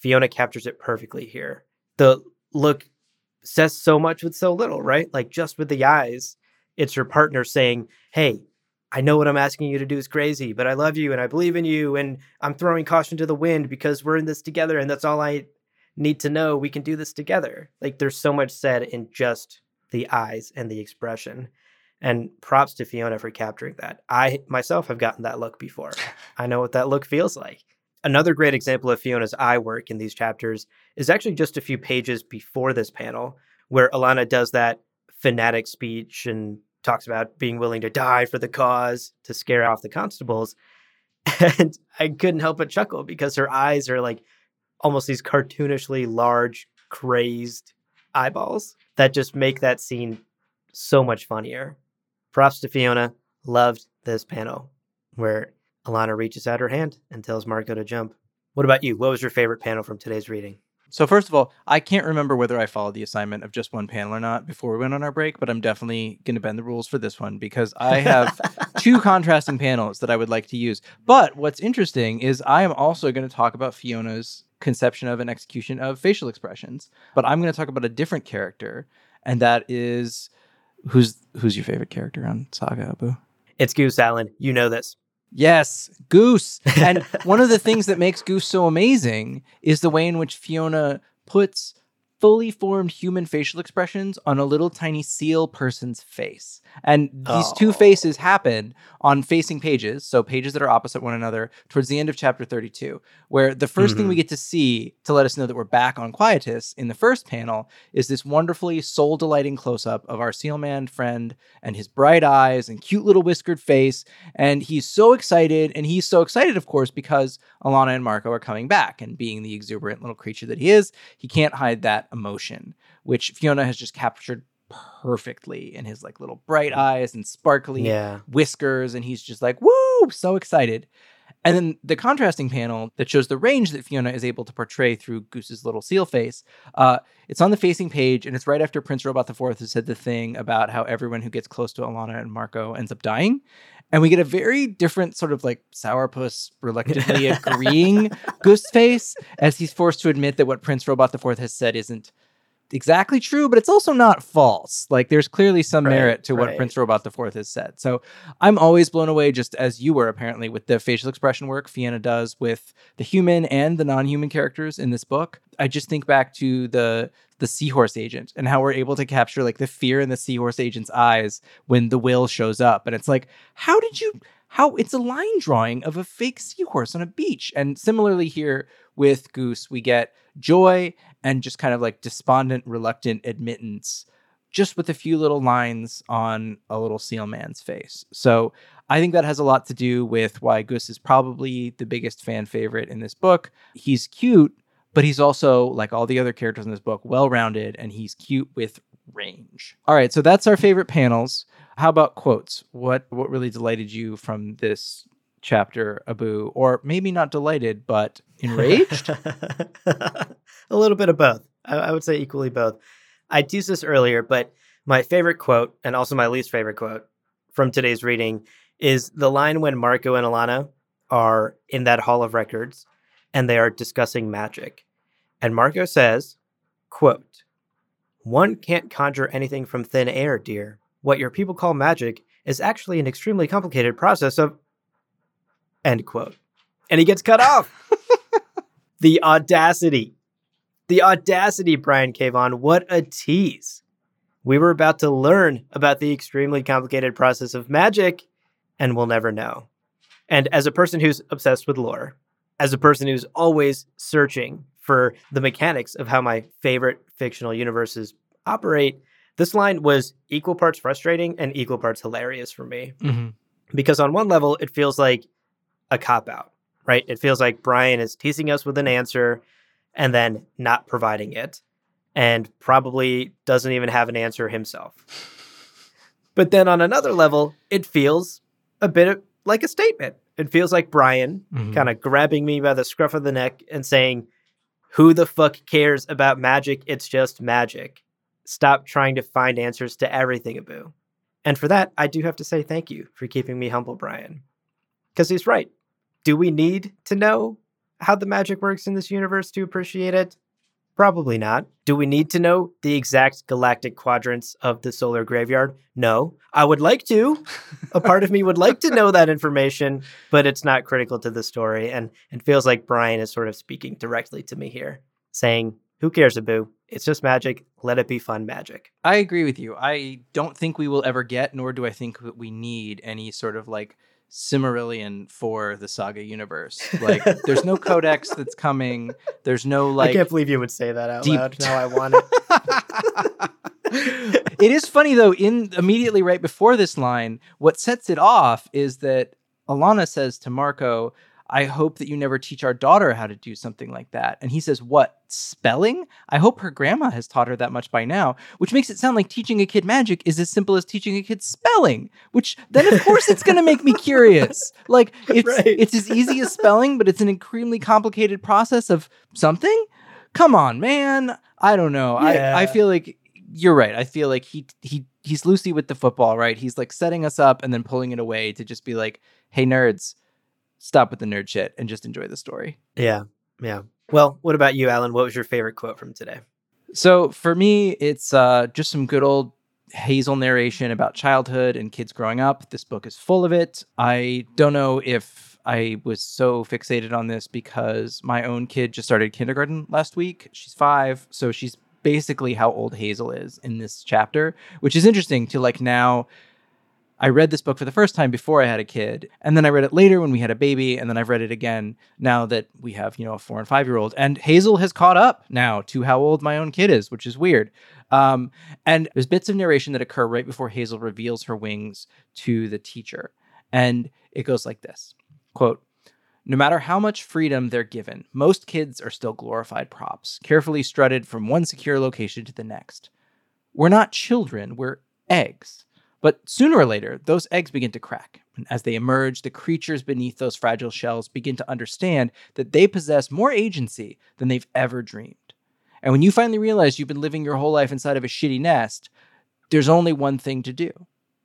Fiona captures it perfectly here. The look says so much with so little, right? Like just with the eyes, it's her partner saying, hey, I know what I'm asking you to do is crazy, but I love you and I believe in you and I'm throwing caution to the wind because we're in this together and that's all I need to know. We can do this together. Like there's so much said in just the eyes and the expression. And props to Fiona for capturing that. I myself have gotten that look before. I know what that look feels like. Another great example of Fiona's eye work in these chapters is actually just a few pages before this panel, where Alanna does that fanatic speech and talks about being willing to die for the cause to scare off the constables. And I couldn't help but chuckle because her eyes are like almost these cartoonishly large, crazed eyeballs that just make that scene so much funnier. Props to Fiona. Loved this panel where Alanna reaches out her hand and tells Marco to jump. What about you? What was your favorite panel from today's reading? So first of all, I can't remember whether I followed the assignment of just one panel or not before we went on our break, but I'm definitely going to bend the rules for this one because I have two contrasting panels that I would like to use. But what's interesting is I am also going to talk about Fiona's conception of and execution of facial expressions, but I'm going to talk about a different character, and that is who's who's your favorite character on Saga, Abu? It's Goose Allen. You know this. Yes, Goose. And one of the things that makes Goose so amazing is the way in which Fiona puts fully formed human facial expressions on a little tiny seal person's face. And these oh. two faces happen on facing pages, so pages that are opposite one another, towards the end of chapter thirty-two, where the first mm-hmm. thing we get to see to let us know that we're back on Quietus in the first panel is this wonderfully soul-delighting close-up of our Sealman friend and his bright eyes and cute little whiskered face. And he's so excited, and he's so excited, of course, because Alanna and Marco are coming back, and being the exuberant little creature that he is, he can't hide that emotion, which Fiona has just captured perfectly in his like little bright eyes and sparkly yeah. whiskers, and he's just like, woo, so excited. And then the contrasting panel that shows the range that Fiona is able to portray through Goose's little seal face, uh, it's on the facing page, and it's right after Prince Robot the Fourth has said the thing about how everyone who gets close to Alanna and Marco ends up dying. And we get a very different sort of like sourpuss reluctantly agreeing Goose face as he's forced to admit that what Prince Robot the Fourth has said isn't exactly true, but it's also not false. Like there's clearly some right, merit to right. what Prince Robot the Fourth has said. So I'm always blown away, just as you were apparently, with the facial expression work Fiona does with the human and the non-human characters in this book. I just think back to the the seahorse agent and how we're able to capture like the fear in the seahorse agent's eyes when the will shows up. And it's like, how did you, how it's a line drawing of a fake seahorse on a beach. And similarly here with Goose, we get joy and just kind of like despondent, reluctant admittance, just with a few little lines on a little seal man's face. So I think that has a lot to do with why Goose is probably the biggest fan favorite in this book. He's cute, but he's also, like all the other characters in this book, well-rounded, and he's cute with range. All right, so that's our favorite panels. How about quotes? What what really delighted you from this chapter, Abu? Or maybe not delighted, but enraged? A little bit of both. I, I would say equally both. I teased this earlier, but my favorite quote, and also my least favorite quote from today's reading, is the line when Marco and Alanna are in that Hall of Records and they are discussing magic. And Marco says, quote, "One can't conjure anything from thin air, dear. What your people call magic is actually an extremely complicated process of..." End quote. And he gets cut off. The audacity. The audacity, Brian Kavon. What a tease. We were about to learn about the extremely complicated process of magic, and we'll never know. And as a person who's obsessed with lore, as a person who's always searching for the mechanics of how my favorite fictional universes operate, this line was equal parts frustrating and equal parts hilarious for me. Mm-hmm. Because on one level, it feels like a cop-out, right? It feels like Brian is teasing us with an answer and then not providing it, and probably doesn't even have an answer himself. But then on another level, it feels a bit of, like a statement. It feels like Brian mm-hmm. kind of grabbing me by the scruff of the neck and saying, who the fuck cares about magic? It's just magic. Stop trying to find answers to everything, Abu. And for that, I do have to say thank you for keeping me humble, Brian. Because he's right. Do we need to know how the magic works in this universe to appreciate it? Probably not. Do we need to know the exact galactic quadrants of the solar graveyard? No. I would like to. A part of me would like to know that information, but it's not critical to the story. And it feels like Brian is sort of speaking directly to me here, saying, who cares, Abu? It's just magic. Let it be fun magic. I agree with you. I don't think we will ever get, nor do I think that we need any sort of like Silmarillion for the Saga universe. Like, there's no codex that's coming. There's no like. I can't believe you would say that out deep... loud. Now I want it. It is funny though. In immediately right before this line, what sets it off is that Alana says to Marco, I hope that you never teach our daughter how to do something like that. And he says, what, spelling? I hope her grandma has taught her that much by now, which makes it sound like teaching a kid magic is as simple as teaching a kid spelling, which then of course it's going to make me curious. Like it's, right. it's as easy as spelling, but it's an extremely complicated process of something. Come on, man. I don't know. Yeah. I, I feel like you're right. I feel like he, he, he's Lucy with the football, right? He's like setting us up and then pulling it away to just be like, hey nerds, stop with the nerd shit and just enjoy the story. Yeah. Yeah. Well, what about you, Alan? What was your favorite quote from today? So for me, it's uh, just some good old Hazel narration about childhood and kids growing up. This book is full of it. I don't know if I was so fixated on this because my own kid just started kindergarten last week. She's five. So she's basically how old Hazel is in this chapter, which is interesting to like now. I read this book for the first time before I had a kid, and then I read it later when we had a baby, and then I've read it again now that we have, you know, a four and five year old. And Hazel has caught up now to how old my own kid is, which is weird. Um, and there's bits of narration that occur right before Hazel reveals her wings to the teacher. And it goes like this, quote, no matter how much freedom they're given, most kids are still glorified props, carefully strutted from one secure location to the next. We're not children, we're eggs. But sooner or later, those eggs begin to crack. And as they emerge, the creatures beneath those fragile shells begin to understand that they possess more agency than they've ever dreamed. And when you finally realize you've been living your whole life inside of a shitty nest, there's only one thing to do.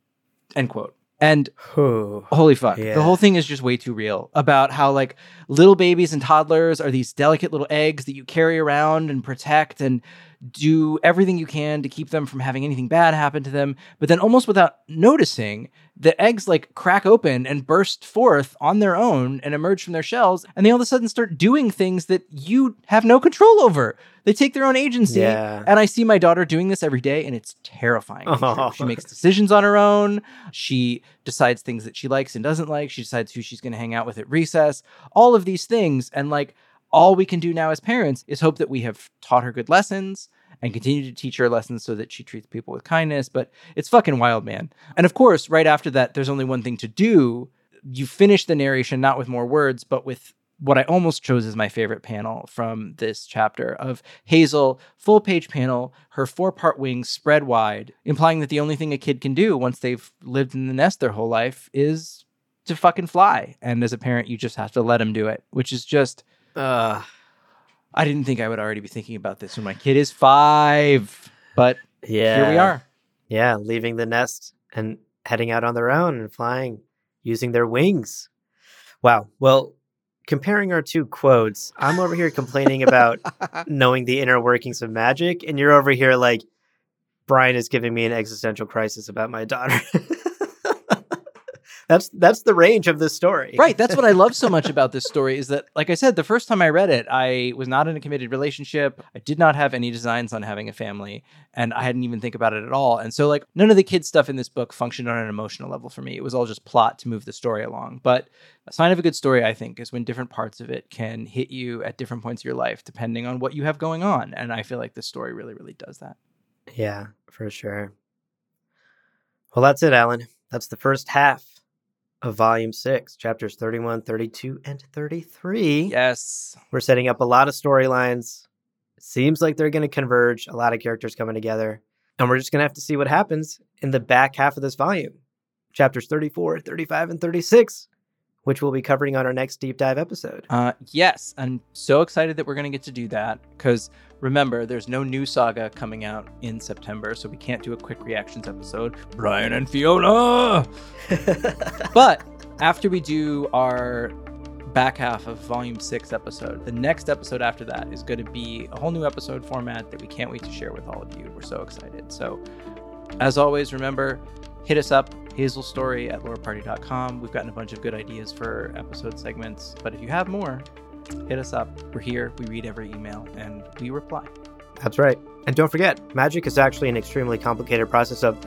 End quote. And oh, holy fuck, yeah. The whole thing is just way too real about how like little babies and toddlers are these delicate little eggs that you carry around and protect and do everything you can to keep them from having anything bad happen to them. But then almost without noticing, the eggs like crack open and burst forth on their own and emerge from their shells. And they all of a sudden start doing things that you have no control over. They take their own agency. Yeah. And I see my daughter doing this every day, and it's terrifying. Oh. She makes decisions on her own. She decides things that she likes and doesn't like. She decides who she's going to hang out with at recess. All of these things. And like, all we can do now as parents is hope that we have taught her good lessons and continue to teach her lessons so that she treats people with kindness. But it's fucking wild, man. And of course, right after that, there's only one thing to do. You finish the narration, not with more words, but with what I almost chose as my favorite panel from this chapter of Hazel, full page panel, her four part wings spread wide, implying that the only thing a kid can do once they've lived in the nest their whole life is to fucking fly. And as a parent, you just have to let them do it, which is just... Uh, I didn't think I would already be thinking about this when my kid is five, but yeah, here we are. Yeah, leaving the nest and heading out on their own and flying, using their wings. Wow. Well, comparing our two quotes, I'm over here complaining about knowing the inner workings of magic, and you're over here like, Brian is giving me an existential crisis about my daughter. That's that's the range of this story. Right. That's what I love so much about this story is that, like I said, the first time I read it, I was not in a committed relationship. I did not have any designs on having a family, and I hadn't even think about it at all. And so like none of the kids stuff in this book functioned on an emotional level for me. It was all just plot to move the story along. But a sign of a good story, I think, is when different parts of it can hit you at different points of your life, depending on what you have going on. And I feel like this story really, really does that. Yeah, for sure. Well, that's it, Alan. That's the first half of volume six, chapters thirty-one, thirty-two, and thirty-three. Yes. We're setting up a lot of storylines. It seems like they're going to converge, a lot of characters coming together. And we're just going to have to see what happens in the back half of this volume, chapters thirty-four, thirty-five, and thirty-six, which we'll be covering on our next deep dive episode. Uh, yes, I'm so excited that we're going to get to do that because remember, there's no new saga coming out in September, so we can't do a quick reactions episode. Brian and Fiona! But after we do our back half of volume six episode. The next episode after that is going to be a whole new episode format that we can't wait to share with all of you. We're so excited. So as always, remember, hit us up, hazel story at lore party dot com. We've gotten a bunch of good ideas for episode segments, but if you have more, hit us up. We're here, we read every email, and we reply. That's right. And don't forget, magic is actually an extremely complicated process of...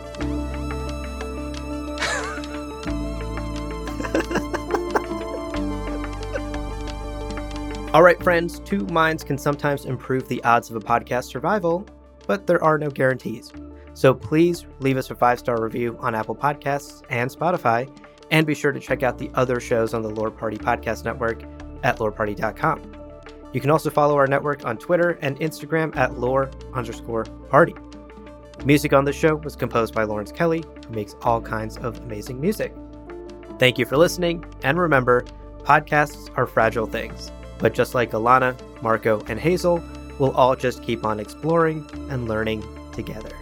All right, friends, two minds can sometimes improve the odds of a podcast survival, but there are no guarantees. So please leave us a five-star review on Apple Podcasts and Spotify, and be sure to check out the other shows on the Lore Party Podcast Network at lore party dot com. You can also follow our network on Twitter and Instagram at lore underscore party. Music on this show was composed by Lawrence Kelly, who makes all kinds of amazing music. Thank you for listening, and remember, podcasts are fragile things. But just like Alana, Marco, and Hazel, we'll all just keep on exploring and learning together.